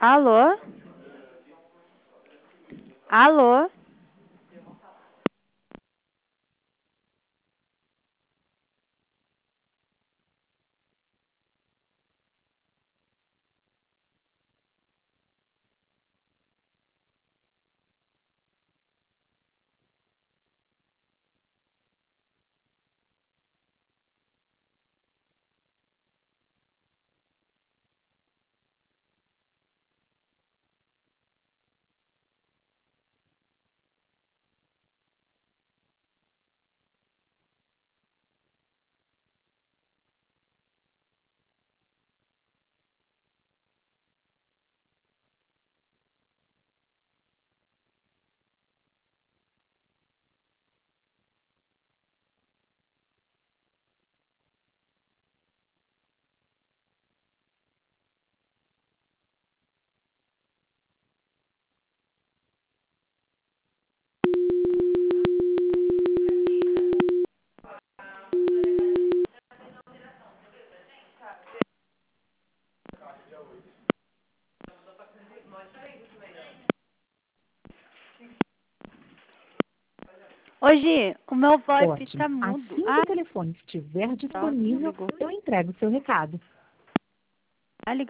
Alô? Alô? Hoje, o meu VoIP Ótimo. tá mudo. Assim que o telefone estiver Não disponível, ligou. eu entrego o seu recado. Tá ligado.